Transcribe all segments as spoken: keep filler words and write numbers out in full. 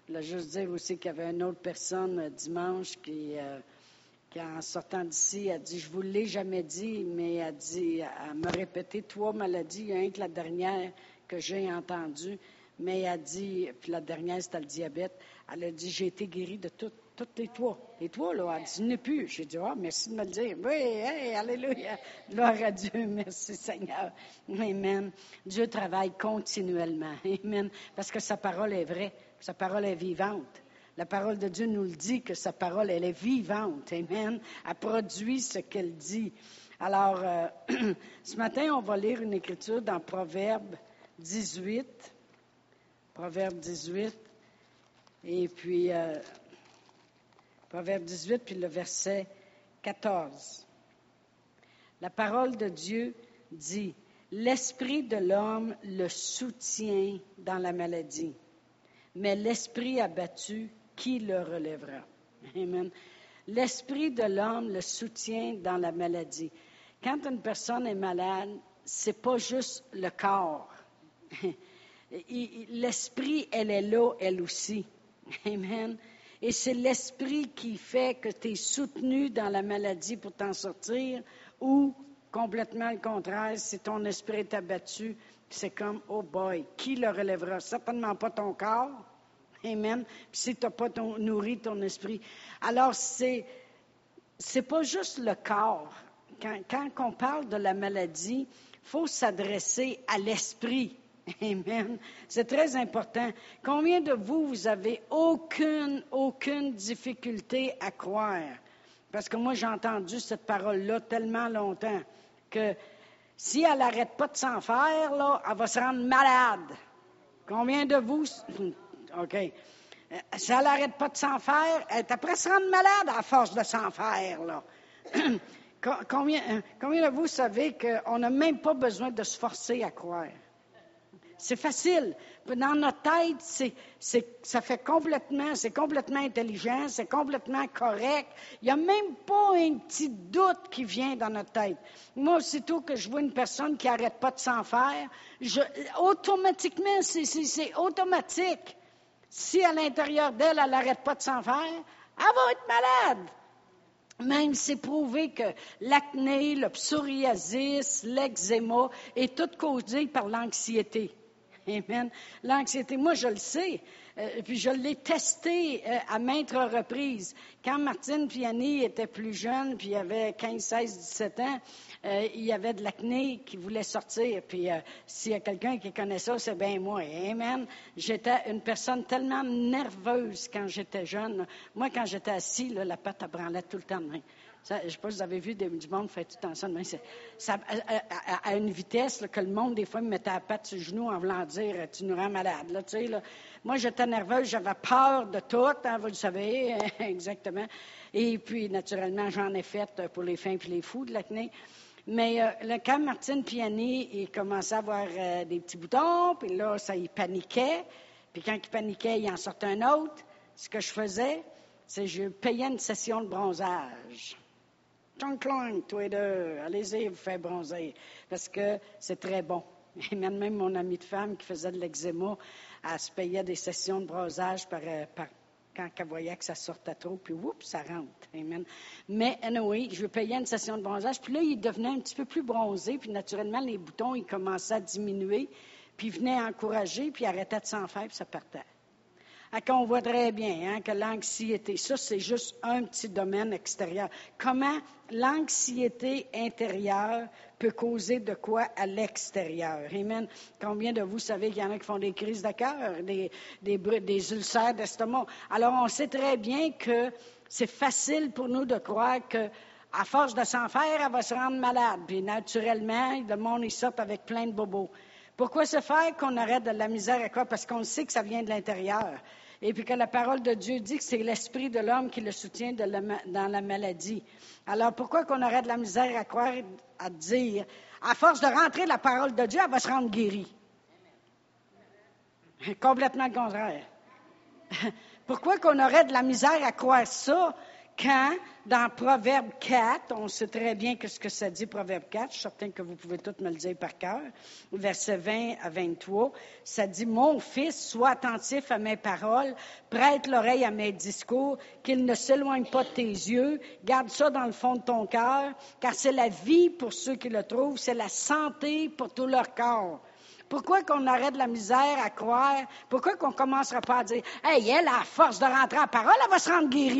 Je voulais juste dire aussi qu'il y avait une autre personne euh, dimanche qui, euh, qui, en sortant d'ici, a dit, je vous l'ai jamais dit, mais elle dit, elle m'a répété trois maladies, rien que la dernière que j'ai entendue, mais elle a dit, puis la dernière, c'était le diabète, elle a dit, j'ai été guérie de toutes, toutes les trois. Les trois, là, elle dit, je n'ai plus. J'ai dit, ah, merci de me le dire. Oui, hey, alléluia. Gloire à Dieu, merci Seigneur. Amen. Dieu travaille continuellement. Amen. Parce que sa parole est vraie, sa parole est vivante. La parole de Dieu nous le dit que sa parole, elle est vivante. Amen. Elle produit ce qu'elle dit. Alors, euh, ce matin, on va lire une écriture dans Proverbe dix-huit. Proverbe dix-huit. Et puis, euh, Proverbe dix-huit, puis le verset quatorze. La parole de Dieu dit, « L'esprit de l'homme le soutient dans la maladie, mais l'esprit abattu, qui le relèvera? » Amen. L'esprit de l'homme le soutient dans la maladie. Quand une personne est malade, c'est pas juste le corps. L'esprit, elle est là, elle aussi. Amen. Et c'est l'esprit qui fait que tu es soutenu dans la maladie pour t'en sortir, ou complètement le contraire, si ton esprit est abattu, c'est comme, oh boy, qui le relèvera? Certainement pas ton corps. Amen. Puis si tu n'as pas ton, nourri ton esprit. Alors, c'est, c'est pas juste le corps. Quand, quand on parle de la maladie, il faut s'adresser à l'esprit. Amen. C'est très important. Combien de vous, vous avez aucune, aucune difficulté à croire? Parce que moi, j'ai entendu cette parole-là tellement longtemps que si elle n'arrête pas de s'en faire, là, elle va se rendre malade. Combien de vous... OK. Si elle n'arrête pas de s'en faire, elle est après se rendre malade à force de s'en faire, là. combien, combien de vous savez qu'on n'a même pas besoin de se forcer à croire? C'est facile. Dans notre tête, c'est, c'est, ça fait complètement, c'est complètement intelligent, c'est complètement correct. Il n'y a même pas un petit doute qui vient dans notre tête. Moi, aussitôt que je vois une personne qui n'arrête pas de s'en faire, je, automatiquement, c'est, c'est, c'est automatique. Si à l'intérieur d'elle, elle n'arrête pas de s'en faire, elle va être malade. Même c'est prouvé que l'acné, le psoriasis, l'eczéma est tout causé par l'anxiété. Amen. L'anxiété, moi je le sais, euh, puis je l'ai testé euh, à maintes reprises. Quand Martine Piani était plus jeune, puis il avait quinze, seize, dix-sept ans, euh, il y avait de l'acné qui voulait sortir. Puis euh, s'il y a quelqu'un qui connaît ça, c'est bien moi. Amen. J'étais une personne tellement nerveuse quand j'étais jeune. Moi, quand j'étais assis, là, la patte, elle branlait tout le temps de main. Ça, je ne sais pas si vous avez vu des, du monde faire tout le temps ça. Mais c'est, ça à, à, à une vitesse là, que le monde, des fois, me mettait la patte sur le genou en voulant dire « tu nous rends malade ». Là, tu sais, là. Moi, j'étais nerveuse, j'avais peur de tout, hein, vous le savez, exactement. Et puis, naturellement, j'en ai fait pour les fins et les fous de l'acné. Mais euh, là, quand Martine Piani, il commençait à avoir euh, des petits boutons, puis là, ça, il paniquait. Puis quand il paniquait, il en sortait un autre. Ce que je faisais, c'est que je payais une session de bronzage. Clong, clong, tous les deux, allez-y, vous faites bronzer, parce que c'est très bon. Et même mon amie de femme qui faisait de l'eczéma, elle se payait des sessions de bronzage par, par, quand elle voyait que ça sortait trop, puis oups, ça rentre. Amen. Mais anyway, je payais une session de bronzage, puis là, il devenait un petit peu plus bronzé, puis naturellement, les boutons, ils commençaient à diminuer, puis il venait encourager, puis il arrêtait de s'en faire, puis ça partait. On voit très bien hein, que l'anxiété, ça, c'est juste un petit domaine extérieur. Comment l'anxiété intérieure peut causer de quoi à l'extérieur? Amen. Combien de vous savez qu'il y en a qui font des crises de cœur, des, des, des ulcères d'estomac? Alors, on sait très bien que c'est facile pour nous de croire que à force de s'en faire, elle va se rendre malade. Puis naturellement, le monde, il sort avec plein de bobos. Pourquoi se faire qu'on arrête de la misère à quoi? Parce qu'on sait que ça vient de l'intérieur. Et puis que la parole de Dieu dit que c'est l'esprit de l'homme qui le soutient de la, dans la maladie. Alors pourquoi qu'on arrête de la misère à croire, à dire, à force de rentrer la parole de Dieu, elle va se rendre guérie? Complètement le contraire. Pourquoi qu'on aurait de la misère à croire ça quand, dans Proverbe quatre, on sait très bien que ce que ça dit, Proverbe quatre, je suis certain que vous pouvez tous me le dire par cœur, versets vingt à vingt-trois, ça dit, « Mon fils, sois attentif à mes paroles, prête l'oreille à mes discours, qu'il ne s'éloigne pas de tes yeux, garde ça dans le fond de ton cœur, car c'est la vie pour ceux qui le trouvent, c'est la santé pour tout leur corps. » Pourquoi qu'on aurait de la misère à croire? Pourquoi qu'on ne commencerait pas à dire, « Hey, elle, à force de rentrer à la parole, elle va se rendre guérie. »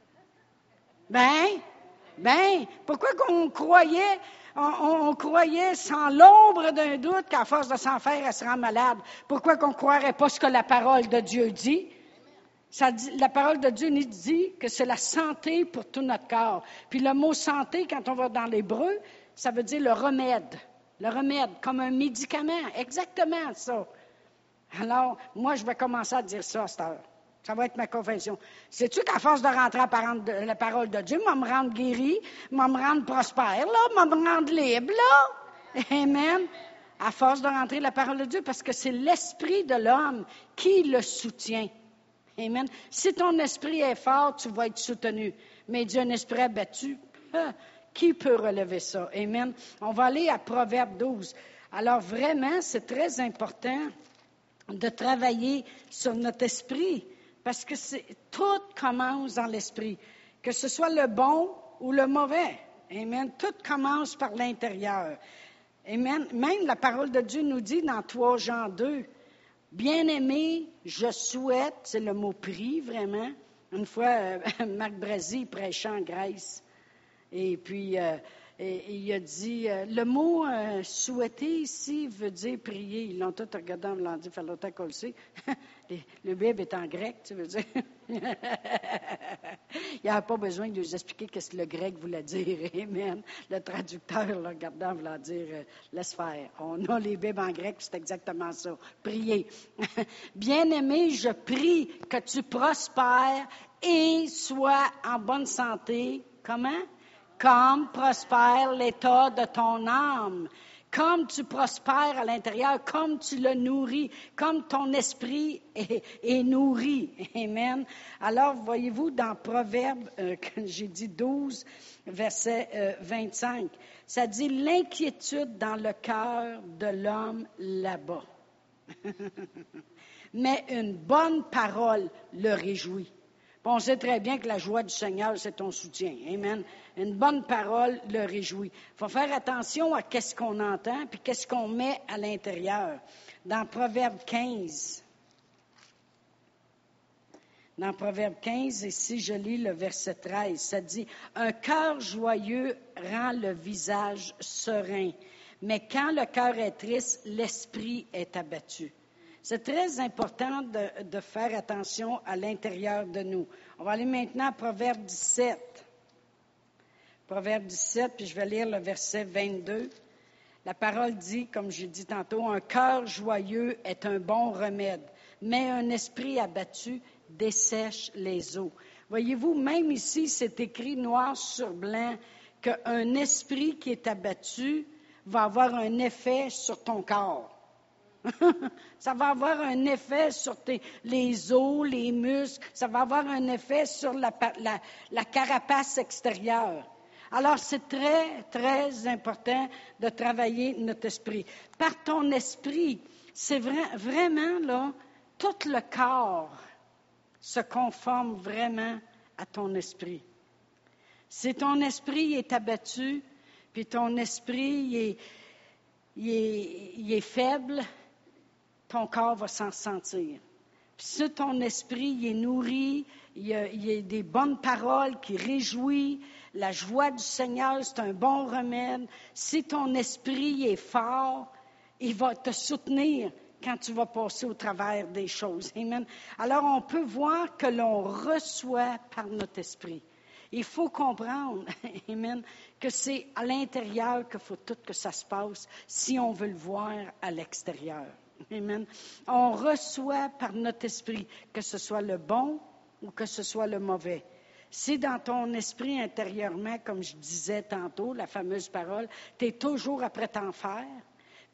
Ben, ben, pourquoi qu'on croyait, on, on, on croyait sans l'ombre d'un doute qu'à force de s'en faire, elle se rend malade? Pourquoi qu'on ne croirait pas ce que la parole de Dieu dit? Ça dit, la parole de Dieu nous dit que c'est la santé pour tout notre corps. Puis le mot santé, quand on va dans l'hébreu, ça veut dire le remède. Le remède, comme un médicament, exactement ça. Alors, moi, je vais commencer à dire ça à cette heure. Ça va être ma confession. Sais-tu qu'à force de rentrer à la parole de Dieu, moi me rendre guéri, moi me rendre prospère, là, moi me rendre libre, là? Amen. À force de rentrer la parole de Dieu, parce que c'est l'esprit de l'homme qui le soutient. Amen. Si ton esprit est fort, tu vas être soutenu. Mais Dieu, un esprit abattu, ah, qui peut relever ça? Amen. On va aller à Proverbe douze. Alors vraiment, c'est très important de travailler sur notre esprit, parce que c'est, tout commence dans l'esprit, que ce soit le bon ou le mauvais. Amen. Tout commence par l'intérieur. Amen. Même la parole de Dieu nous dit dans trois Jean deux, « Bien-aimé, je souhaite », c'est le mot « prie » vraiment. Une fois, euh, Marc Brasi prêchait en Grèce. Et puis, euh, et, et il a dit, euh, le mot euh, « souhaiter » ici veut dire « prier ». Ils l'ont tous regardé en me l'ont dit, « fait longtemps qu'on le sait ». Le Bible est en grec, tu veux dire. Il n'y a pas besoin de nous expliquer qu'est-ce que le grec voulait dire. Amen. Le traducteur, le regardant, voulait dire euh, « laisse faire ». On a les Bibles en grec, c'est exactement ça. Prier. Bien-aimé, je prie que tu prospères et sois en bonne santé. Comment? Comme prospère l'état de ton âme. Comme tu prospères à l'intérieur, comme tu le nourris, comme ton esprit est, est nourri. Amen. Alors, voyez-vous, dans Proverbe, euh, j'ai dit douze, verset euh, vingt-cinq, ça dit « L'inquiétude dans le cœur de l'homme là-bas. Mais une bonne parole le réjouit. » On sait très bien que la joie du Seigneur, c'est ton soutien. Amen. Une bonne parole le réjouit. Il faut faire attention à qu'est-ce qu'on entend puis qu'est-ce qu'on met à l'intérieur. Dans Proverbe quinze, dans Proverbe quinze, ici je lis le verset treize, ça dit « Un cœur joyeux rend le visage serein, mais quand le cœur est triste, l'esprit est abattu. » C'est très important de, de faire attention à l'intérieur de nous. On va aller maintenant à Proverbe dix-sept. Proverbe dix-sept, puis je vais lire le verset vingt-deux. La parole dit, comme j'ai dit tantôt, « Un cœur joyeux est un bon remède, mais un esprit abattu dessèche les eaux. » Voyez-vous, même ici, c'est écrit noir sur blanc qu'un esprit qui est abattu va avoir un effet sur ton corps. Ça va avoir un effet sur tes, les os, les muscles. Ça va avoir un effet sur la, la, la carapace extérieure. Alors, c'est très, très important de travailler notre esprit. Par ton esprit, c'est vrai, vraiment, là, tout le corps se conforme vraiment à ton esprit. Si ton esprit est abattu, puis ton esprit il est, il est, il est faible, ton corps va s'en sentir. Puis si ton esprit il est nourri, il y, a, il y a des bonnes paroles qui réjouissent, la joie du Seigneur, c'est un bon remède. Si ton esprit est fort, il va te soutenir quand tu vas passer au travers des choses. Amen. Alors, on peut voir que l'on reçoit par notre esprit. Il faut comprendre, amen, que c'est à l'intérieur qu'il faut tout que ça se passe si on veut le voir à l'extérieur. Amen. On reçoit par notre esprit, que ce soit le bon ou que ce soit le mauvais. Si dans ton esprit intérieurement, comme je disais tantôt, la fameuse parole, tu es toujours après t'en faire,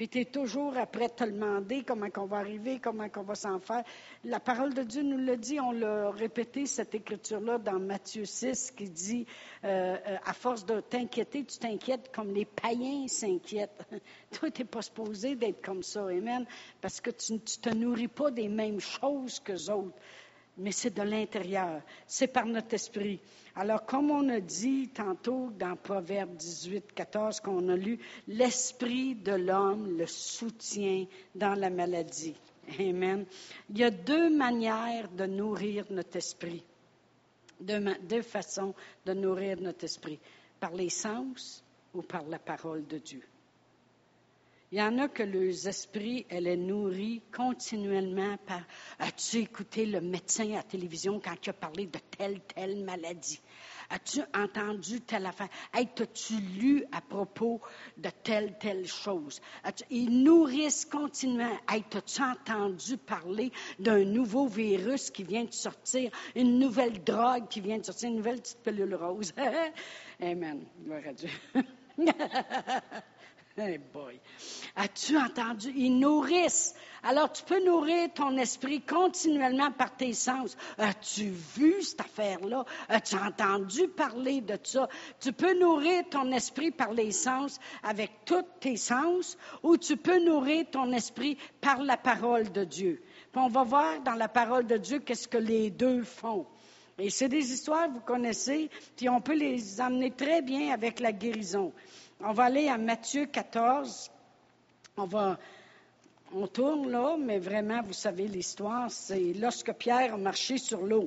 Puis tu es toujours après te demander comment on va arriver, comment on va s'en faire. La parole de Dieu nous l'a dit, on l'a répété, cette écriture-là, dans Matthieu six, qui dit, euh, euh, à force de t'inquiéter, tu t'inquiètes comme les païens s'inquiètent. Toi, tu n'es pas supposé d'être comme ça, amen, parce que tu ne te nourris pas des mêmes choses qu'eux autres. Mais c'est de l'intérieur, c'est par notre esprit. Alors, comme on a dit tantôt dans Proverbe dix-huit, quatorze, qu'on a lu, l'esprit de l'homme le soutient dans la maladie. Amen. Il y a deux manières de nourrir notre esprit, deux, deux façons de nourrir notre esprit, par les sens ou par la parole de Dieu. Il y en a que leurs esprits, elle est nourrie continuellement par « As-tu écouté le médecin à la télévision quand il a parlé de telle, telle maladie? As-tu entendu telle affaire? Hey, t'as-tu lu à propos de telle, telle chose? » Ils nourrissent continuellement. « Hey, t'as-tu entendu parler d'un nouveau virus qui vient de sortir, une nouvelle drogue qui vient de sortir, une nouvelle petite pilule rose? » Amen. Gloire à Dieu. Hey boy! As-tu entendu? Ils nourrissent. Alors, tu peux nourrir ton esprit continuellement par tes sens. As-tu vu cette affaire-là? As-tu entendu parler de ça? Tu peux nourrir ton esprit par les sens avec tous tes sens, ou tu peux nourrir ton esprit par la parole de Dieu. Puis on va voir dans la parole de Dieu qu'est-ce que les deux font. Et c'est des histoires que vous connaissez, puis on peut les emmener très bien avec la guérison. On va aller à Matthieu quatorze. On va, on tourne là, mais vraiment, vous savez l'histoire, c'est lorsque Pierre a marché sur l'eau.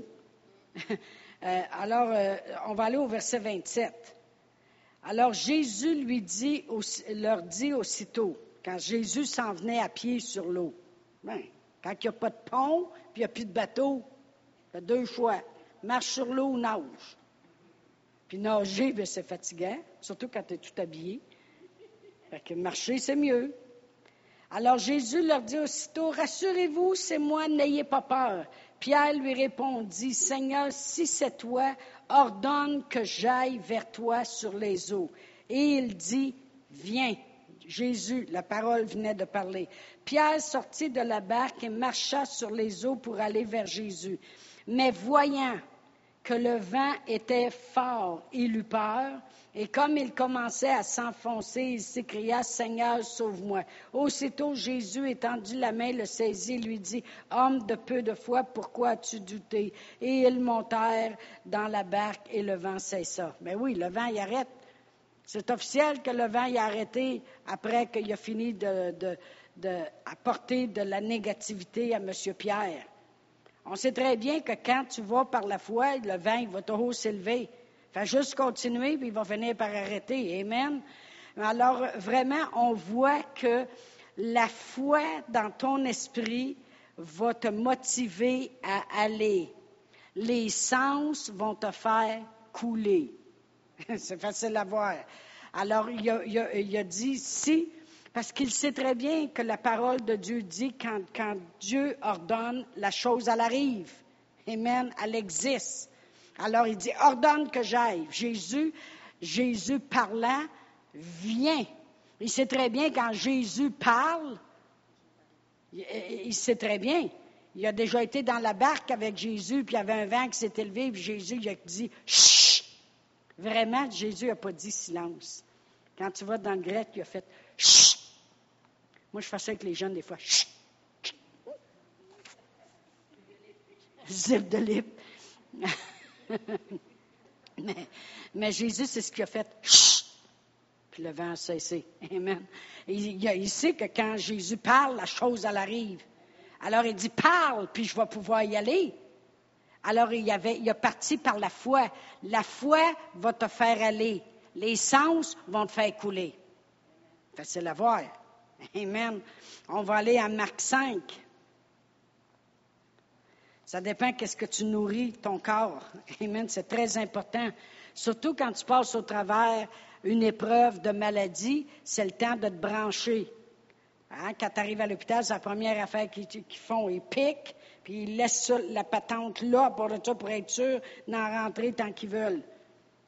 euh, alors, euh, on va aller au verset vingt-sept. Alors, Jésus lui dit, leur dit aussitôt, quand Jésus s'en venait à pied sur l'eau, ben, quand il n'y a pas de pont, puis il n'y a plus de bateau, il y a deux choix. Marche sur l'eau ou nage. Puis nager, bien, c'est fatigant, surtout quand tu es tout habillé. Fait que marcher, c'est mieux. Alors Jésus leur dit aussitôt, « Rassurez-vous, c'est moi, n'ayez pas peur. » Pierre lui répondit, « Seigneur, si c'est toi, ordonne que j'aille vers toi sur les eaux. » Et il dit, « Viens. » Jésus, la parole venait de parler. Pierre sortit de la barque et marcha sur les eaux pour aller vers Jésus. Mais voyant que le vent était fort, il eut peur, et comme il commençait à s'enfoncer, il s'écria, « Seigneur, sauve-moi. » Aussitôt, Jésus étendit la main, le saisit et lui dit, « Homme de peu de foi, pourquoi as-tu douté? » Et ils montèrent dans la barque et le vent cessa. Mais oui, le vent, il arrête. C'est officiel que le vent, il a arrêté après qu'il a fini de, de, de apporter de la négativité à M. Pierre. On sait très bien que quand tu vas par la foi, le vent, il va toujours s'élever. Fais juste continuer, puis il va finir par arrêter. Amen. Alors, vraiment, on voit que la foi dans ton esprit va te motiver à aller. Les sens vont te faire couler. C'est facile à voir. Alors, il a, il a, il a dit, si... Parce qu'il sait très bien que la parole de Dieu dit quand, quand Dieu ordonne, la chose, elle arrive. Amen, elle existe. Alors, il dit, ordonne que j'aille. Jésus, Jésus parlant, vient. Il sait très bien quand Jésus parle, il, il sait très bien. Il a déjà été dans la barque avec Jésus, puis il y avait un vent qui s'est élevé, puis Jésus il a dit, chut! Vraiment, Jésus n'a pas dit silence. Quand tu vas dans le grec, il a fait, chut! Moi, je fais ça avec les jeunes des fois. Chut! Zip de lip. mais, mais Jésus, c'est ce qu'il a fait. Chut! Puis le vent a cessé. Amen. Il, il, il sait que quand Jésus parle, la chose, elle arrive. Alors, il dit, parle, puis je vais pouvoir y aller. Alors, il, y avait, il a parti par la foi. La foi va te faire aller. Les sens vont te faire couler. Facile à voir. Amen. On va aller à Marc cinq. Ça dépend qu'est-ce que tu nourris ton corps. Amen. C'est très important. Surtout quand tu passes au travers une épreuve de maladie, c'est le temps de te brancher. Hein? Quand tu arrives à l'hôpital, c'est la première affaire qu'ils, qu'ils font. Ils piquent, puis ils laissent ça, la patente là pour, ça, pour être sûr d'en rentrer tant qu'ils veulent.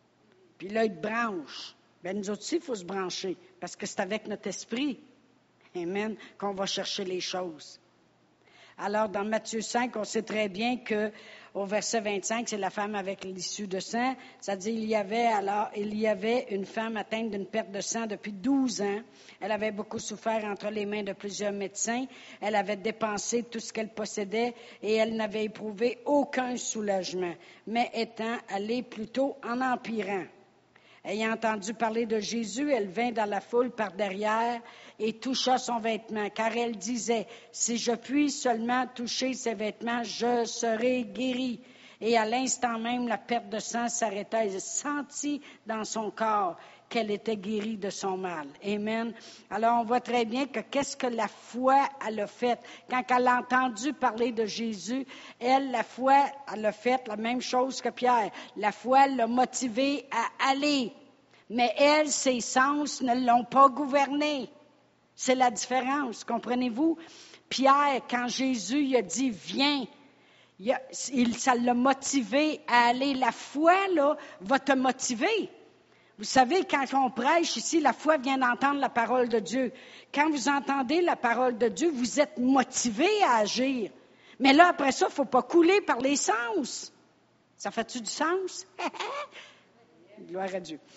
Puis là, ils te branchent. Bien, nous autres aussi, il faut se brancher, parce que c'est avec notre esprit. Amen, qu'on va chercher les choses. Alors, dans Matthieu cinq, on sait très bien que au verset vingt-cinq, c'est la femme avec l'issue de sang. Ça dit, il y avait alors, il y avait une femme atteinte d'une perte de sang depuis douze ans. Elle avait beaucoup souffert entre les mains de plusieurs médecins. Elle avait dépensé tout ce qu'elle possédait et elle n'avait éprouvé aucun soulagement, mais étant allée plutôt en empirant. Ayant entendu parler de Jésus, elle vint dans la foule par derrière et toucha son vêtement, car elle disait, « Si je puis seulement toucher ses vêtements, je serai guérie. » Et à l'instant même, la perte de sang s'arrêta. Elle sentit dans son corps qu'elle était guérie de son mal. Amen. Alors, on voit très bien que qu'est-ce que la foi, elle a fait. Quand elle a entendu parler de Jésus, elle, la foi, elle a fait la même chose que Pierre. La foi l'a motivée à aller. Mais elle, ses sens ne l'ont pas gouvernée. C'est la différence, comprenez-vous? Pierre, quand Jésus il a dit « Viens », il a, il, ça l'a motivé à aller. La foi, là, va te motiver. Vous savez, quand on prêche ici, la foi vient d'entendre la parole de Dieu. Quand vous entendez la parole de Dieu, vous êtes motivé à agir. Mais là, après ça, il ne faut pas couler par les sens. Ça fait-tu du sens? Gloire à Dieu.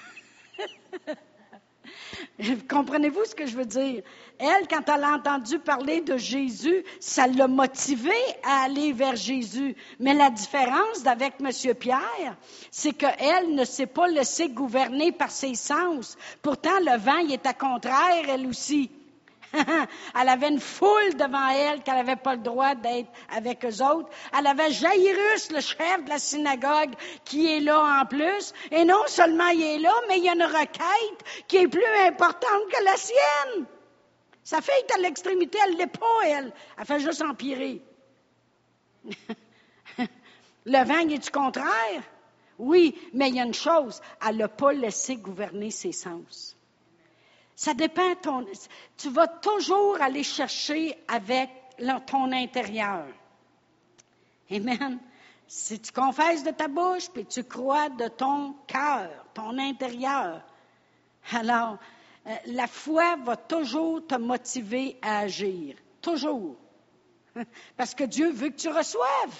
Comprenez-vous ce que je veux dire? Elle, quand elle a entendu parler de Jésus, ça l'a motivée à aller vers Jésus. Mais la différence avec M. Pierre, c'est qu'elle ne s'est pas laissée gouverner par ses sens. Pourtant, le vent, il était contraire, elle aussi. Elle avait une foule devant elle qu'elle n'avait pas le droit d'être avec eux autres. Elle avait Jairus, le chef de la synagogue, qui est là en plus. Et non seulement il est là, mais il y a une requête qui est plus importante que la sienne. Sa fille est à l'extrémité, elle ne l'est pas, elle. Elle fait juste empirer. Le vent, il est du contraire? Oui, mais il y a une chose, elle n'a pas laissé gouverner ses sens. Ça dépend de ton... Tu vas toujours aller chercher avec ton intérieur. Amen. Si tu confesses de ta bouche, puis tu crois de ton cœur, ton intérieur, alors euh, la foi va toujours te motiver à agir. Toujours. Parce que Dieu veut que tu reçoives.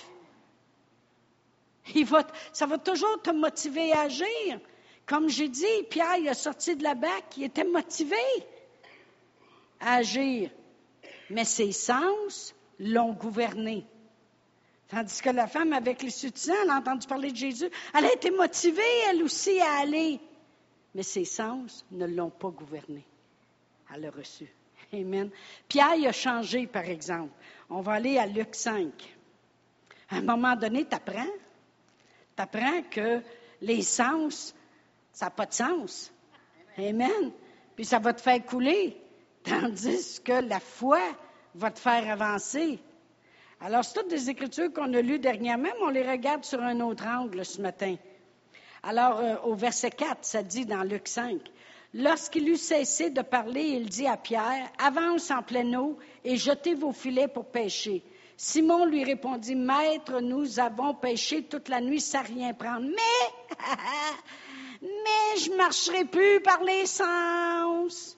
Il va, ça va toujours te motiver à agir. Comme j'ai dit, Pierre, il a sorti de la barque, il était motivé à agir. Mais ses sens l'ont gouverné. Tandis que la femme avec l'issue de sang, elle a entendu parler de Jésus, elle a été motivée, elle aussi, à aller. Mais ses sens ne l'ont pas gouverné. Elle l'a reçu. Amen. Pierre, il a changé, par exemple. On va aller à Luc cinq. À un moment donné, tu apprends. Tu apprends que les sens... Ça n'a pas de sens. Amen. Puis ça va te faire couler. Tandis que la foi va te faire avancer. Alors, c'est toutes des écritures qu'on a lues dernièrement, mais on les regarde sur un autre angle ce matin. Alors, euh, au verset quatre, ça dit dans Luc cinq, « Lorsqu'il eut cessé de parler, il dit à Pierre, « Avance en pleine eau et jetez vos filets pour pêcher. » Simon lui répondit, « Maître, nous avons pêché toute la nuit sans rien prendre. » Mais... Mais je ne marcherai plus par les sens.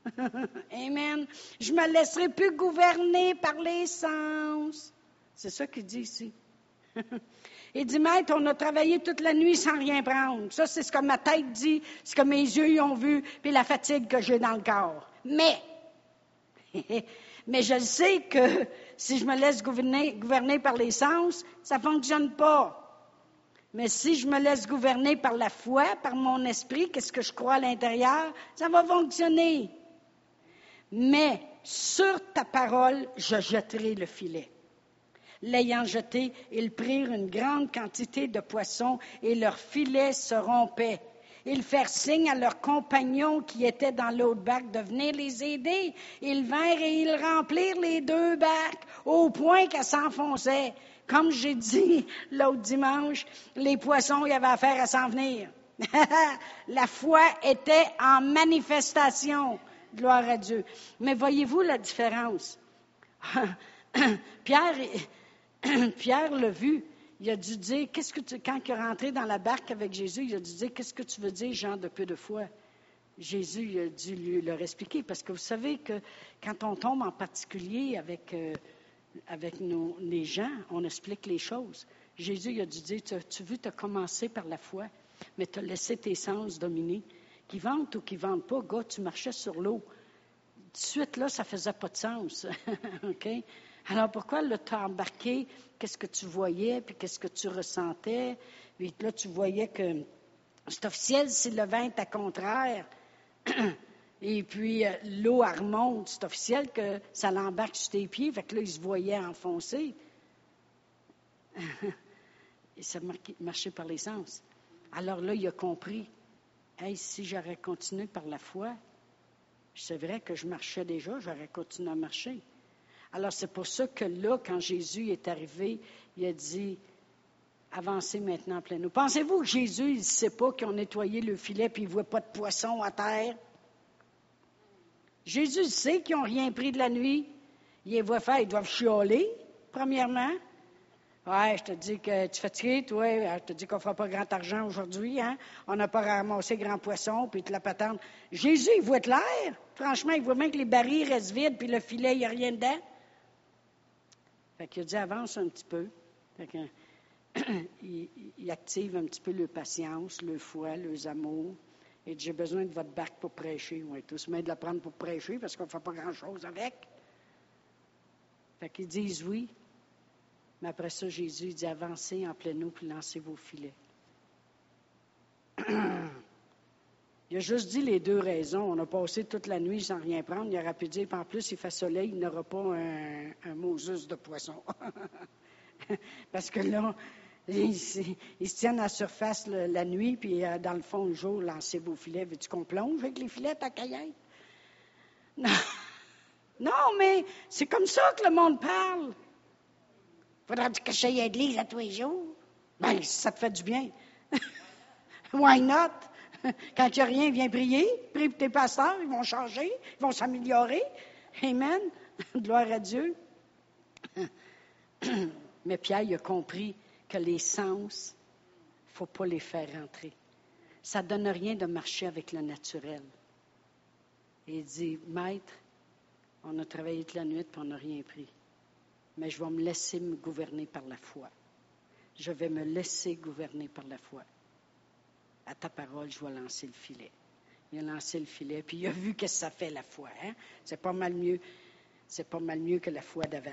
Amen. Je ne me laisserai plus gouverner par les sens. C'est ça qu'il dit ici. Il dit, Maître, on a travaillé toute la nuit sans rien prendre. Ça, c'est ce que ma tête dit, ce que mes yeux y ont vu, puis la fatigue que j'ai dans le corps. Mais, mais je sais que si je me laisse gouverner, gouverner par les sens, ça ne fonctionne pas. Mais si je me laisse gouverner par la foi, par mon esprit, qu'est-ce que je crois à l'intérieur, ça va fonctionner. Mais sur ta parole, je jetterai le filet. L'ayant jeté, ils prirent une grande quantité de poissons et leurs filets se rompaient. Ils firent signe à leurs compagnons qui étaient dans l'autre barque de venir les aider. Ils vinrent et ils remplirent les deux barques au point qu'elles s'enfonçaient. Comme j'ai dit l'autre dimanche, les poissons, il y avait affaire à s'en venir. La foi était en manifestation. Gloire à Dieu. Mais voyez-vous la différence? Pierre, Pierre l'a vu. Il a dû dire, qu'est-ce que tu, quand il est rentré dans la barque avec Jésus, il a dû dire, qu'est-ce que tu veux dire, Jean, de peu de foi? Jésus il a dû lui, leur expliquer, parce que vous savez que quand on tombe en particulier avec, euh, avec nos, les gens, on explique les choses. Jésus il a dû dire, tu, tu veux, tu as commencé par la foi, mais tu as laissé tes sens dominer. Qu'ils vendent ou qu'ils ne vendent pas, gars, tu marchais sur l'eau. Tout de suite, là, ça ne faisait pas de sens. OK? Alors, pourquoi là, tu as embarqué, qu'est-ce que tu voyais, puis qu'est-ce que tu ressentais? Puis là, tu voyais que c'est officiel si le vent est à contraire. Et puis, euh, l'eau, elle remonte. C'est officiel que ça l'embarque sur tes pieds. Fait que là, il se voyait enfoncer. Et ça marchait par les sens. Alors là, il a compris. Hey, si j'aurais continué par la foi, c'est vrai que je marchais déjà, j'aurais continué à marcher. Alors, c'est pour ça que là, quand Jésus est arrivé, il a dit, avancez maintenant en pleine eau. Pensez-vous que Jésus, il ne sait pas qu'ils ont nettoyé le filet puis il ne voit pas de poisson à terre? Jésus sait qu'ils n'ont rien pris de la nuit. Il les voit faire, ils doivent chialer, premièrement. Ouais, je te dis que tu es fatigué, toi. Je te dis qu'on ne fera pas grand argent aujourd'hui, hein. On n'a pas ramassé grand poisson, puis te la patente. Jésus, il voit de l'air. Franchement, il voit même que les barils restent vides, puis le filet, il n'y a rien dedans. Fait qu'il a dit, avance un petit peu. Fait que, il, il active un petit peu leur patience, leur foi, leurs amours. Il dit, j'ai besoin de votre barque pour prêcher. Oui, tous même de la prendre pour prêcher, parce qu'on ne fait pas grand-chose avec. Fait qu'ils disent oui. Mais après ça, Jésus il dit, avancez en pleine eau, puis lancez vos filets. Il a juste dit les deux raisons. On a passé toute la nuit sans rien prendre. Il aurait pu dire, puis en plus, il fait soleil, il n'aura pas un, un Moses de poisson. Parce que là, ils, ils se tiennent à la surface le, la nuit, puis euh, dans le fond, le jour, lancez vos filets. Veux-tu qu'on plonge avec les filets à Cayenne? Non. Non, mais c'est comme ça que le monde parle. Faudrait-tu que j'aille à l'église à tous les jours? Ben, ça te fait du bien. Why not? Quand il n'y a rien, viens prier. Prie pour tes pasteurs, ils vont changer, ils vont s'améliorer. Amen. Gloire à Dieu. Mais Pierre, il a compris que les sens, il ne faut pas les faire rentrer. Ça ne donne rien de marcher avec le naturel. Et il dit, Maître, on a travaillé toute la nuit et on n'a rien pris. Mais je vais me laisser me gouverner par la foi. Je vais me laisser gouverner par la foi. À ta parole, je vais lancer le filet. Il a lancé le filet, puis il a vu qu'est-ce que ça fait la foi. Hein? C'est pas mal mieux. C'est pas mal mieux que la foi d'avant.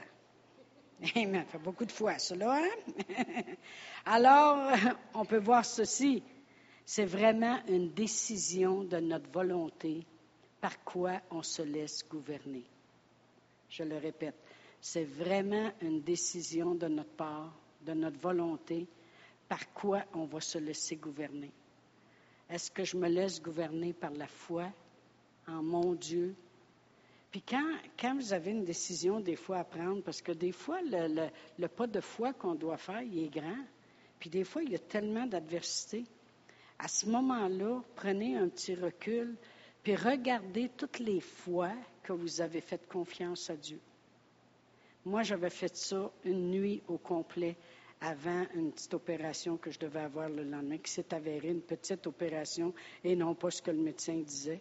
Amen. Ça fait beaucoup de foi, cela. Hein? Alors, on peut voir ceci. C'est vraiment une décision de notre volonté par quoi on se laisse gouverner. Je le répète. C'est vraiment une décision de notre part, de notre volonté, par quoi on va se laisser gouverner. Est-ce que je me laisse gouverner par la foi en mon Dieu? Puis quand, quand vous avez une décision des fois à prendre, parce que des fois, le, le, le pas de foi qu'on doit faire, il est grand. Puis des fois, il y a tellement d'adversité. À ce moment-là, prenez un petit recul, puis regardez toutes les fois que vous avez fait confiance à Dieu. Moi, j'avais fait ça une nuit au complet avant une petite opération que je devais avoir le lendemain, qui s'est avérée une petite opération et non pas ce que le médecin disait.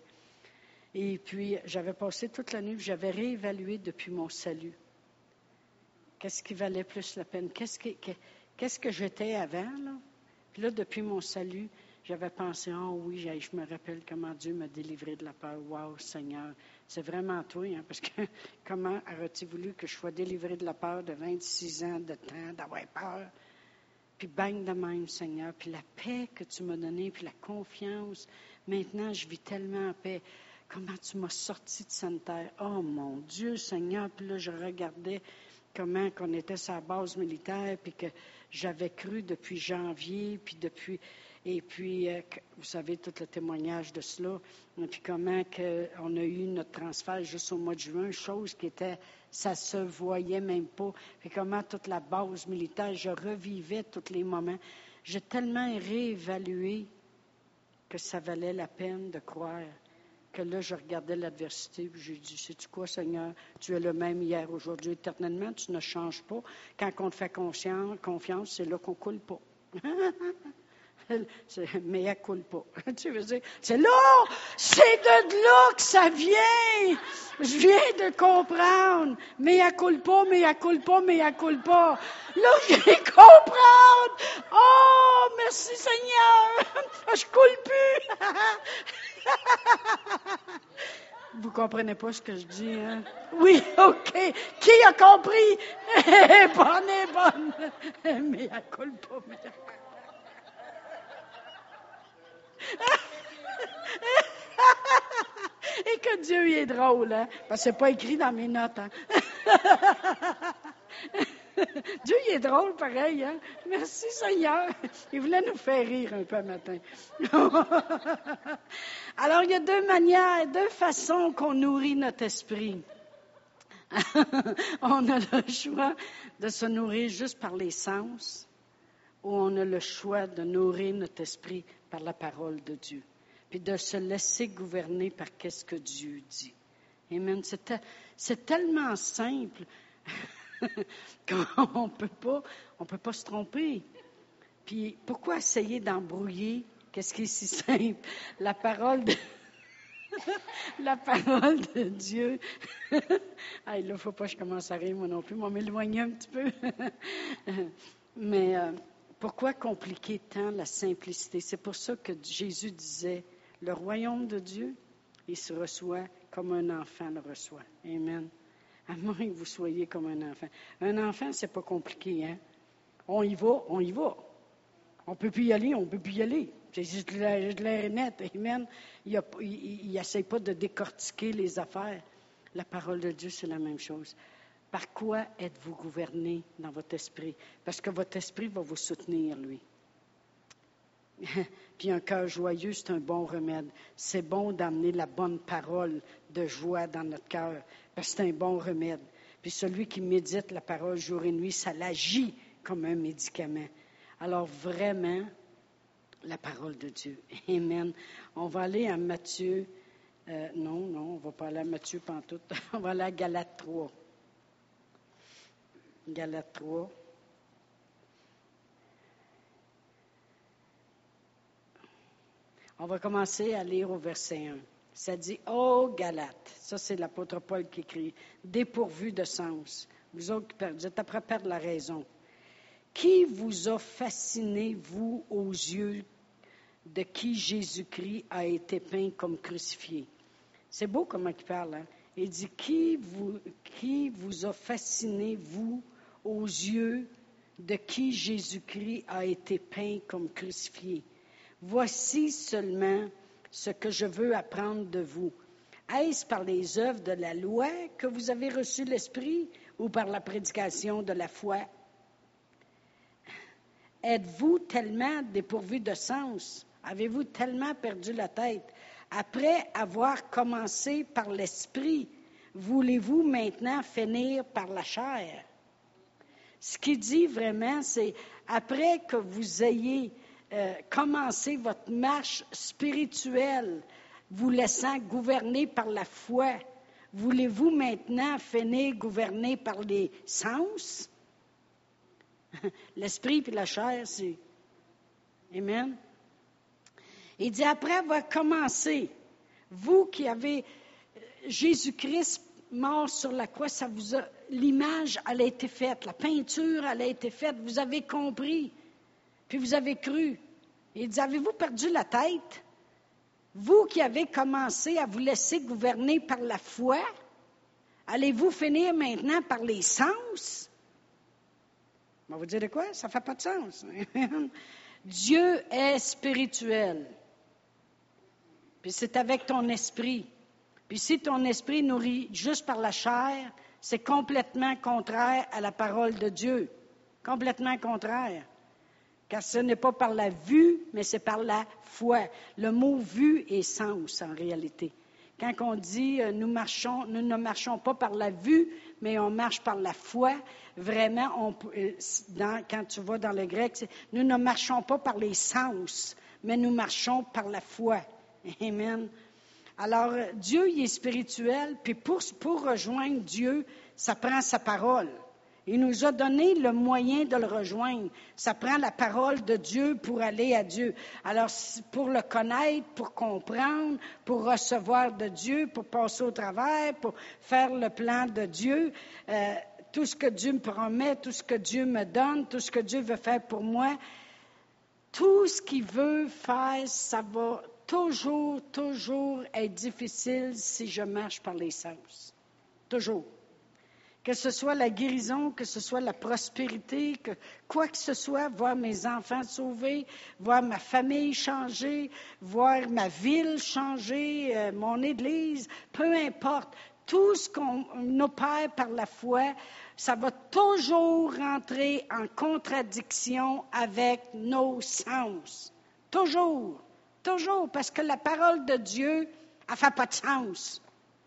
Et puis, j'avais passé toute la nuit, j'avais réévalué depuis mon salut. Qu'est-ce qui valait plus la peine? Qu'est-ce que, qu'est-ce que j'étais avant, là? Puis là, depuis mon salut, j'avais pensé, oh oui, je me rappelle comment Dieu m'a délivré de la peur. Wow, Seigneur, c'est vraiment toi, hein, parce que comment aurais-tu voulu que je sois délivré de la peur de vingt-six ans de temps, d'avoir peur? Puis bang de même, Seigneur, puis la paix que tu m'as donnée, puis la confiance. Maintenant, je vis tellement en paix. Comment tu m'as sorti de cette terre. Oh mon Dieu, Seigneur, puis là, je regardais comment qu'on était sur la base militaire, puis que j'avais cru depuis janvier, puis depuis... Et puis, euh, vous savez, tout le témoignage de cela. Et puis, comment que on a eu notre transfert juste au mois de juin, chose qui était, ça se voyait même pas. Puis, comment toute la base militaire, je revivais tous les moments. J'ai tellement réévalué que ça valait la peine de croire. Que là, je regardais l'adversité, puis j'ai dit, sais-tu quoi, Seigneur? Tu es le même hier, aujourd'hui, éternellement, tu ne changes pas. Quand on te fait confiance, confiance c'est là qu'on ne coule pas. C'est mea culpa. Tu veux dire, c'est là, c'est de là que ça vient. Je viens de comprendre. Mea culpa, mea culpa, mea culpa. Là, je viens de comprendre. Oh, merci Seigneur. Je coule plus. Vous comprenez pas ce que je dis, hein? Oui, OK. Qui a compris? Bonne et bonne. Mea culpa, mea culpa. Et que Dieu il est drôle, hein? Parce que c'est pas écrit dans mes notes, hein? Dieu il est drôle, pareil, hein? Merci Seigneur. Il voulait nous faire rire un peu matin. Alors, il y a deux manières, deux façons qu'on nourrit notre esprit. On a le choix de se nourrir juste par les sens, ou on a le choix de nourrir notre esprit par la parole de Dieu, puis de se laisser gouverner par qu'est-ce que Dieu dit. Amen. C'est, te, c'est tellement simple qu'on peut pas, on peut pas se tromper. Puis pourquoi essayer d'embrouiller qu'est-ce qui est si simple? La parole de La parole de Dieu. Ah, là, il ne faut pas que je commence à rire, moi non plus. On va m'éloigner un petit peu. Mais euh, pourquoi compliquer tant la simplicité? C'est pour ça que Jésus disait, le royaume de Dieu, il se reçoit comme un enfant le reçoit. Amen. À moins que vous soyez comme un enfant. Un enfant, c'est pas compliqué, hein? On y va, on y va. On peut plus y aller, on peut plus y aller. C'est juste l'air net. Amen. Il n'essaie pas de décortiquer les affaires. La parole de Dieu, c'est la même chose. Par quoi êtes-vous gouverné dans votre esprit? Parce que votre esprit va vous soutenir, lui. Puis un cœur joyeux, c'est un bon remède. C'est bon d'amener la bonne parole de joie dans notre cœur, parce que c'est un bon remède. Puis celui qui médite la parole jour et nuit, ça l'agit comme un médicament. Alors vraiment, la parole de Dieu. Amen. On va aller à Matthieu. Euh, non, non, on ne va pas aller à Matthieu pantoute. On va aller à Galates trois. Galates trois. On va commencer à lire au verset un. Ça dit, « Oh, Galates », ça c'est l'apôtre Paul qui écrit, « dépourvu de sens, vous autres qui êtes après perdre la raison. Qui vous a fasciné, vous, aux yeux de qui Jésus-Christ a été peint comme crucifié? » C'est beau comment il parle, hein? Il dit, qui vous, qui vous a fasciné, vous, aux yeux de qui Jésus-Christ a été peint comme crucifié? Voici seulement ce que je veux apprendre de vous. Est-ce par les œuvres de la loi que vous avez reçu l'Esprit ou par la prédication de la foi? Êtes-vous tellement dépourvu de sens? Avez-vous tellement perdu la tête? Après avoir commencé par l'Esprit, voulez-vous maintenant finir par la chair? Ce qu'il dit vraiment, c'est après que vous ayez euh, commencé votre marche spirituelle, vous laissant gouverner par la foi, voulez-vous maintenant finir gouverner par les sens? L'esprit puis la chair, c'est... Amen. Il dit, après avoir commencé, vous qui avez Jésus-Christ mort sur la croix, ça vous a, l'image, elle a été faite, la peinture, elle a été faite, vous avez compris, puis vous avez cru. Il dit, avez-vous perdu la tête? Vous qui avez commencé à vous laisser gouverner par la foi, allez-vous finir maintenant par les sens? On va vous dire de quoi? Ça ne fait pas de sens. Dieu est spirituel. Puis c'est avec ton esprit. Puis si ton esprit nourrit juste par la chair, c'est complètement contraire à la parole de Dieu. Complètement contraire. Car ce n'est pas par la vue, mais c'est par la foi. Le mot vue est sens en réalité. Quand on dit euh, nous marchons, nous ne marchons pas par la vue, mais on marche par la foi, vraiment, on, euh, dans, quand tu vas dans le grec, c'est nous ne marchons pas par les sens, mais nous marchons par la foi. Amen. Alors, Dieu, il est spirituel, puis pour, pour rejoindre Dieu, ça prend sa parole. Il nous a donné le moyen de le rejoindre. Ça prend la parole de Dieu pour aller à Dieu. Alors, pour le connaître, pour comprendre, pour recevoir de Dieu, pour passer au travers, pour faire le plan de Dieu, euh, tout ce que Dieu me promet, tout ce que Dieu me donne, tout ce que Dieu veut faire pour moi, tout ce qu'il veut faire, ça va toujours, toujours être difficile si je marche par les sens. Toujours. Que ce soit la guérison, que ce soit la prospérité, que quoi que ce soit, voir mes enfants sauvés, voir ma famille changer, voir ma ville changer, euh, mon église, peu importe. Tout ce qu'on opère par la foi, ça va toujours rentrer en contradiction avec nos sens. Toujours. Toujours. Parce que la parole de Dieu, elle ne fait pas de sens.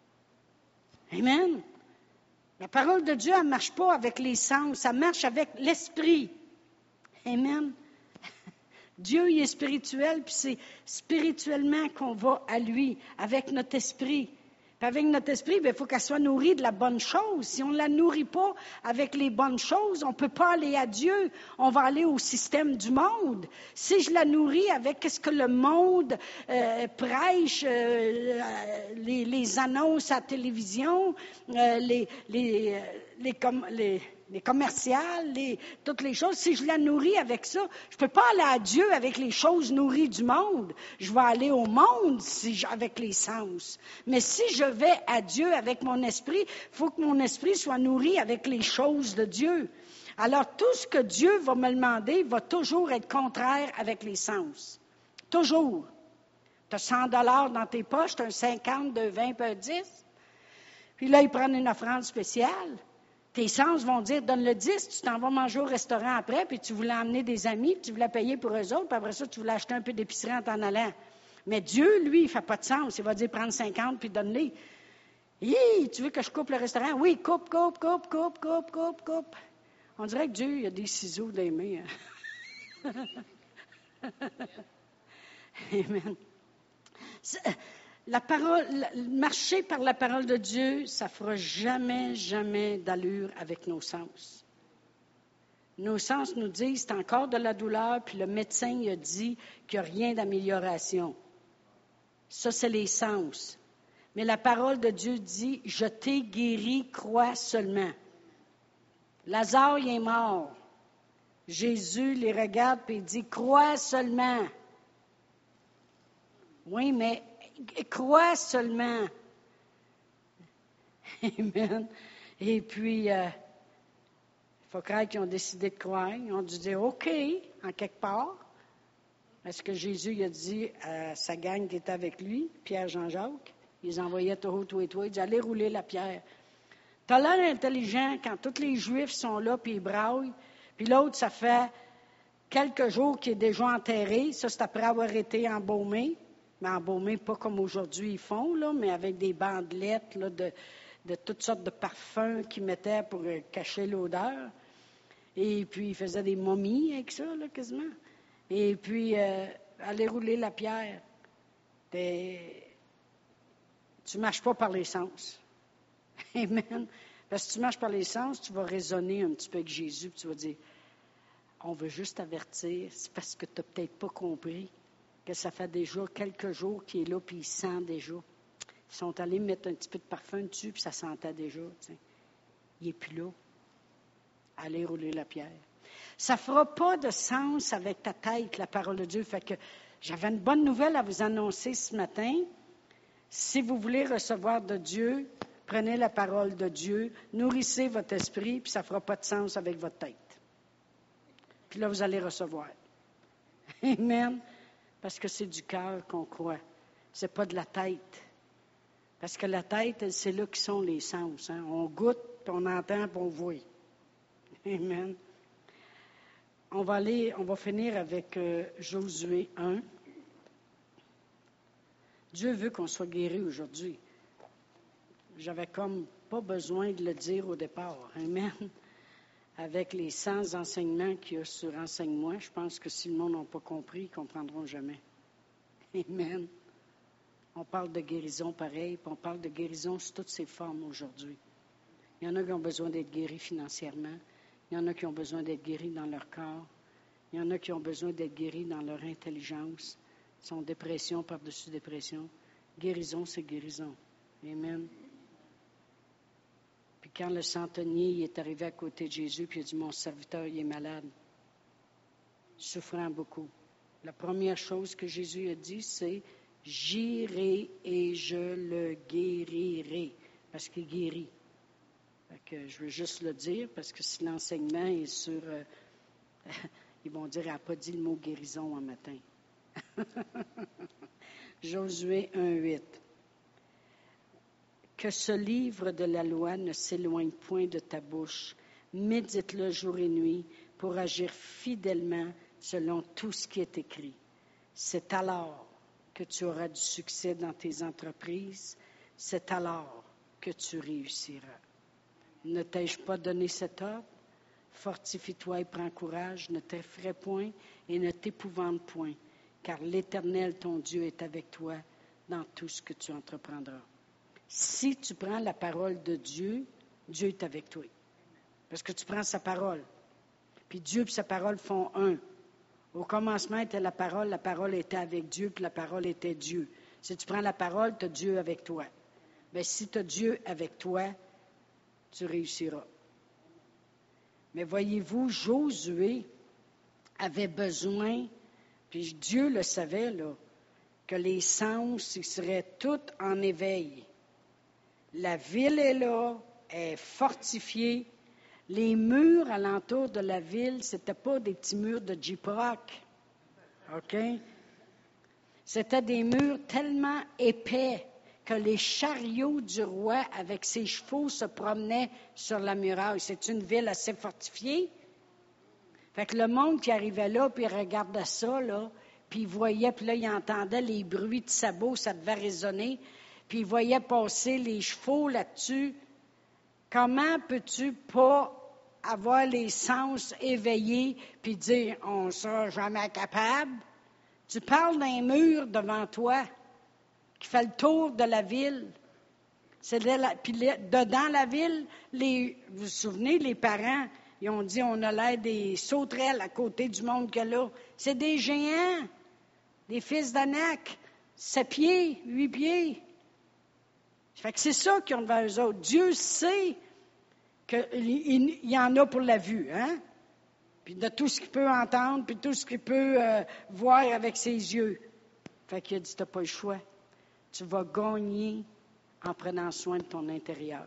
Amen. La parole de Dieu, elle ne marche pas avec les sens, ça marche avec l'esprit. Amen. Dieu, il est spirituel, puis c'est spirituellement qu'on va à lui, avec notre esprit. Puis avec notre esprit, bien, il faut qu'elle soit nourrie de la bonne chose. Si on ne la nourrit pas avec les bonnes choses, on ne peut pas aller à Dieu. On va aller au système du monde. Si je la nourris avec ce que le monde euh, prêche, euh, les, les annonces à la télévision, euh, les, les, euh, les, com- les, les commerciales, les, toutes les choses, si je la nourris avec ça, je ne peux pas aller à Dieu avec les choses nourries du monde. Je vais aller au monde si je, avec les sens. Mais si je vais à Dieu avec mon esprit, il faut que mon esprit soit nourri avec les choses de Dieu. Alors, tout ce que Dieu va me demander va toujours être contraire avec les sens. Toujours. Tu as cent dollars dans tes poches, tu as un cinquante, deux vingt, puis un dix. Puis là, ils prennent une offrande spéciale. Tes sens vont dire, donne le dix, tu t'en vas manger au restaurant après, puis tu voulais emmener des amis, puis tu voulais payer pour eux autres, puis après ça, tu voulais acheter un peu d'épicerie en t'en allant. Mais Dieu, lui, il ne fait pas de sens. Il va dire, prends cinquante, puis donne-les. Hi, tu veux que je coupe le restaurant? Oui, coupe, coupe, coupe, coupe, coupe, coupe, coupe. On dirait que Dieu, il a des ciseaux dans les mains. Amen. La parole, marcher par la parole de Dieu, ça ne fera jamais, jamais d'allure avec nos sens. Nos sens nous disent c'est encore de la douleur, puis le médecin il a dit qu'il n'y a rien d'amélioration. Ça, c'est les sens. Mais la parole de Dieu dit, je t'ai guéri, crois seulement. Lazare, il est mort. Jésus les regarde et il dit, crois seulement. Oui, mais crois seulement. Amen. Et puis, euh, il faut croire qu'ils ont décidé de croire. Ils ont dû dire, OK, en quelque part. Est-ce que Jésus il a dit à sa gang qui était avec lui, Pierre, Jean-Jacques, ils envoyaient tout, tout et tout, il dit, allez rouler la pierre. T'as l'air intelligent quand tous les Juifs sont là, puis ils braillent. Puis l'autre, ça fait quelques jours qu'il est déjà enterré. Ça, c'est après avoir été embaumé. Mais embaumé, pas comme aujourd'hui ils font, là, mais avec des bandelettes là, de, de toutes sortes de parfums qu'ils mettaient pour euh, cacher l'odeur. Et puis, ils faisaient des momies avec ça, là, quasiment. Et puis, euh, aller rouler la pierre. T'es... Tu ne marches pas par les sens. Amen. Parce que si tu marches par les sens, tu vas raisonner un petit peu avec Jésus, puis tu vas dire, on veut juste avertir, c'est parce que tu n'as peut-être pas compris que ça fait déjà quelques jours qu'il est là, puis il sent déjà. Ils sont allés mettre un petit peu de parfum dessus, puis ça sentait déjà. T'sais. Il n'est plus là. Allez rouler la pierre. Ça ne fera pas de sens avec ta tête, la parole de Dieu. Fait que j'avais une bonne nouvelle à vous annoncer ce matin. Si vous voulez recevoir de Dieu, prenez la parole de Dieu, nourrissez votre esprit, puis ça ne fera pas de sens avec votre tête. Puis là, vous allez recevoir. Amen. Parce que c'est du cœur qu'on croit. Ce n'est pas de la tête. Parce que la tête, c'est là qui sont les sens. Hein? On goûte, puis on entend, puis on voit. Amen. On va aller, on va finir avec euh, Josué un. Dieu veut qu'on soit guéri aujourd'hui. J'avais comme pas besoin de le dire au départ. Amen. Avec les cent enseignements qu'il y a sur Enseigne-moi, je pense que si le monde n'a pas compris, ils ne comprendront jamais. Amen. On parle de guérison pareil, puis on parle de guérison sous toutes ses formes aujourd'hui. Il y en a qui ont besoin d'être guéris financièrement. Il y en a qui ont besoin d'être guéris dans leur corps. Il y en a qui ont besoin d'être guéris dans leur intelligence. Ils sont dépression par-dessus dépression. Guérison, c'est guérison. Amen. Puis quand le centenier il est arrivé à côté de Jésus, puis il a dit, mon serviteur, il est malade, souffrant beaucoup. La première chose que Jésus a dit, c'est, j'irai et je le guérirai, parce qu'il guérit. Fait que je veux juste le dire, parce que si l'enseignement est sur... Euh, ils vont dire, elle n'a pas dit le mot guérison un matin. Josué un huit. Que ce livre de la loi ne s'éloigne point de ta bouche. Médite-le jour et nuit pour agir fidèlement selon tout ce qui est écrit. C'est alors que tu auras du succès dans tes entreprises. C'est alors que tu réussiras. Ne t'ai-je pas donné cet ordre? Fortifie-toi et prends courage, ne t'effraie point et ne t'épouvante point, car l'Éternel, ton Dieu, est avec toi dans tout ce que tu entreprendras. Si tu prends la parole de Dieu, Dieu est avec toi. Parce que tu prends sa parole. Puis Dieu et sa parole font un. Au commencement était la parole, la parole était avec Dieu, puis la parole était Dieu. Si tu prends la parole, tu as Dieu avec toi. Bien, si tu as Dieu avec toi, tu réussiras. Mais voyez-vous, Josué avait besoin, puis Dieu le savait, là, que les sens ils seraient tous en éveil. La ville est là, elle est fortifiée. Les murs alentour de la ville, ce n'étaient pas des petits murs de J-P-Rock. OK? C'était des murs tellement épais que les chariots du roi avec ses chevaux se promenaient sur la muraille. C'est une ville assez fortifiée. Fait que le monde qui arrivait là, puis il regardait ça, là, puis il voyait, puis là, il entendait les bruits de sabots, ça devait résonner, puis il voyait passer les chevaux là-dessus. Comment peux-tu pas avoir les sens éveillés, puis dire, on ne sera jamais capable? Tu parles d'un mur devant toi, qui fait le tour de la ville. C'est de la, puis le, dedans la ville, les, vous vous souvenez, les parents, ils ont dit, on a l'air des sauterelles à côté du monde qu'il y a là. C'est des géants, des fils d'Anak, sept pieds, huit pieds. Fait que c'est ça qu'ils ont devant eux autres. Dieu sait qu'il y en a pour la vue, hein? Puis de tout ce qu'il peut entendre, puis tout ce qu'il peut euh, voir avec ses yeux. Fait qu'il a dit, tu n'as pas le choix. Tu vas gagner en prenant soin de ton intérieur.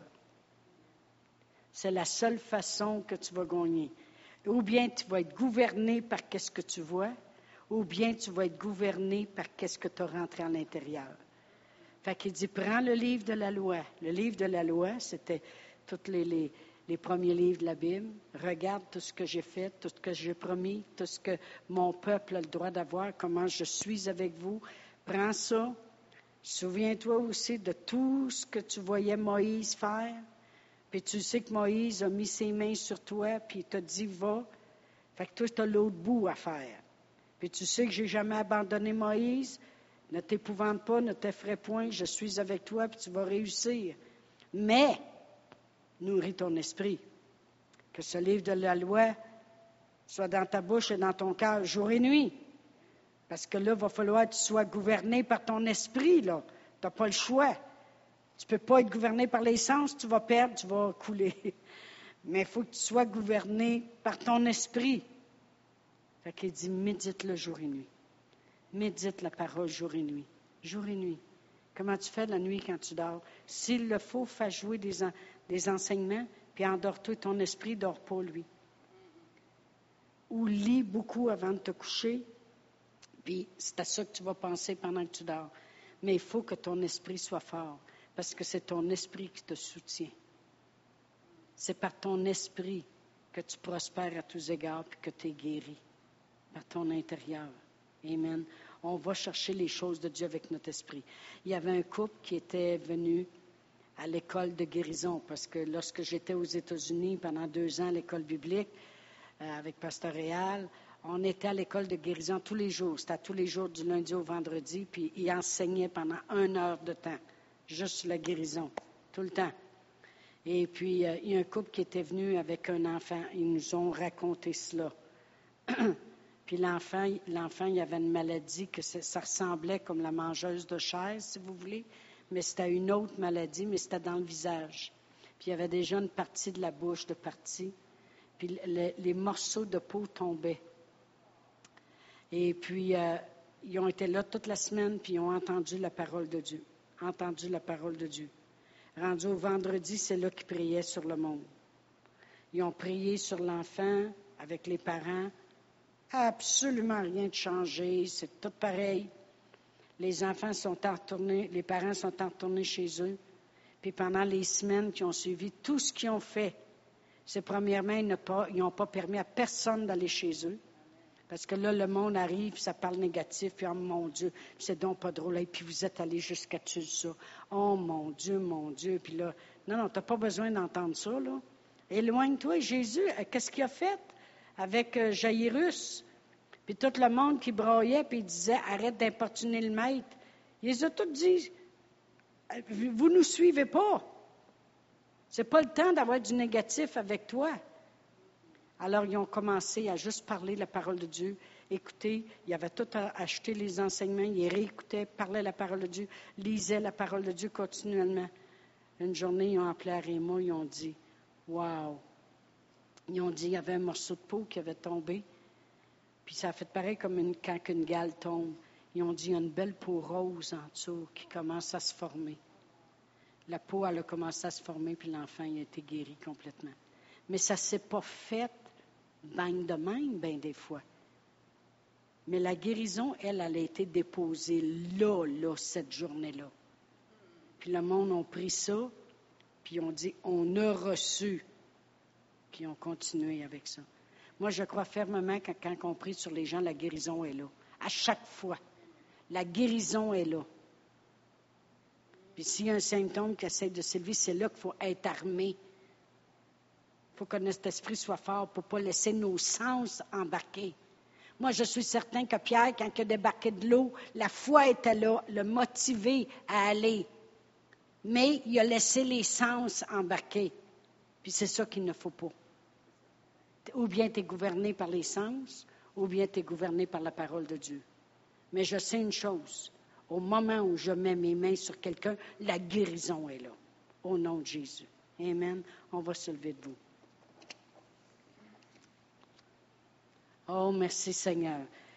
C'est la seule façon que tu vas gagner. Ou bien tu vas être gouverné par qu'est-ce que tu vois, ou bien tu vas être gouverné par qu'est-ce que tu as rentré à l'intérieur. Fait qu'il dit, prends le livre de la loi. Le livre de la loi, c'était tous les, les, les premiers livres de la Bible. Regarde tout ce que j'ai fait, tout ce que j'ai promis, tout ce que mon peuple a le droit d'avoir, comment je suis avec vous. Prends ça. Souviens-toi aussi de tout ce que tu voyais Moïse faire. Puis tu sais que Moïse a mis ses mains sur toi, puis il t'a dit, va. Fait que toi, tu as l'autre bout à faire. Puis tu sais que je n'ai jamais abandonné Moïse. Ne t'épouvante pas, ne t'effraie point, je suis avec toi, puis tu vas réussir. Mais, nourris ton esprit. Que ce livre de la loi soit dans ta bouche et dans ton cœur jour et nuit. Parce que là, il va falloir que tu sois gouverné par ton esprit, là. Tu n'as pas le choix. Tu ne peux pas être gouverné par les sens, tu vas perdre, tu vas couler. Mais il faut que tu sois gouverné par ton esprit. Fait qu'il dit, médite-le jour et nuit. Médite la parole jour et nuit. Jour et nuit. Comment tu fais la nuit quand tu dors? S'il le faut, fais jouer des, en, des enseignements, puis endors-toi, ton esprit ne dort pas, lui. Ou lis beaucoup avant de te coucher, puis c'est à ça que tu vas penser pendant que tu dors. Mais il faut que ton esprit soit fort, parce que c'est ton esprit qui te soutient. C'est par ton esprit que tu prospères à tous égards, puis que tu es guéri, par ton intérieur. Amen. On va chercher les choses de Dieu avec notre esprit. Il y avait un couple qui était venu à l'école de guérison, parce que lorsque j'étais aux États-Unis pendant deux ans à l'école biblique, euh, avec Pasteur Réal, on était à l'école de guérison tous les jours. C'était tous les jours du lundi au vendredi, puis il enseignait pendant une heure de temps, juste sur la guérison, tout le temps. Et puis, euh, il y a un couple qui était venu avec un enfant. Ils nous ont raconté cela. Puis l'enfant, l'enfant, il avait une maladie que ça, ça ressemblait comme la mangeuse de chair, si vous voulez, mais c'était une autre maladie, mais c'était dans le visage. Puis il y avait déjà une partie de la bouche de partie. Puis le, les morceaux de peau tombaient. Et puis, euh, ils ont été là toute la semaine, puis ils ont entendu la parole de Dieu. Entendu la parole de Dieu. Rendu au vendredi, c'est là qu'ils priaient sur le monde. Ils ont prié sur l'enfant avec les parents. Absolument rien de changé, c'est tout pareil. Les enfants sont retournés, les parents sont retournés chez eux. Puis pendant les semaines qui ont suivi, tout ce qu'ils ont fait, c'est premièrement, ils n'ont pas permis à personne d'aller chez eux. Parce que là, le monde arrive, ça parle négatif, puis oh mon Dieu, c'est donc pas drôle. Et puis vous êtes allé jusqu'à dessus ça. Oh mon Dieu, mon Dieu. Puis là, non, non, tu n'as pas besoin d'entendre ça, là. Éloigne-toi, Jésus, qu'est-ce qu'il a fait avec euh, Jairus? Puis tout le monde qui broyait, puis il disait, arrête d'importuner le maître. Il les a tous dit, vous ne nous suivez pas. C'est pas le temps d'avoir du négatif avec toi. Alors, ils ont commencé à juste parler la parole de Dieu. Écoutez, ils avaient tout acheté les enseignements, ils réécoutaient, parlaient la parole de Dieu, lisaient la parole de Dieu continuellement. Une journée, ils ont appelé à Réma, ils ont dit, wow! Ils ont dit, il y avait un morceau de peau qui avait tombé. Puis ça a fait pareil comme une, quand une gale tombe. Ils ont dit, il y a une belle peau rose en dessous qui commence à se former. La peau, elle a commencé à se former, puis l'enfant il a été guéri complètement. Mais ça ne s'est pas fait bang de même, bien des fois. Mais la guérison, elle, elle a été déposée là, là, cette journée-là. Puis le monde a pris ça, puis ils ont dit, on a reçu. Puis ils ont continué avec ça. Moi, je crois fermement que quand on prie sur les gens, la guérison est là. À chaque fois, la guérison est là. Puis s'il y a un symptôme qui essaie de s'élever, c'est là qu'il faut être armé. Il faut que notre esprit soit fort pour ne pas laisser nos sens embarquer. Moi, je suis certain que Pierre, quand il a débarqué de l'eau, la foi était là, le motiver à aller. Mais il a laissé les sens embarquer. Puis c'est ça qu'il ne faut pas. Ou bien tu es gouverné par les sens, ou bien tu es gouverné par la parole de Dieu. Mais je sais une chose, au moment où je mets mes mains sur quelqu'un, la guérison est là, au nom de Jésus. Amen. On va se lever debout. Oh, merci Seigneur.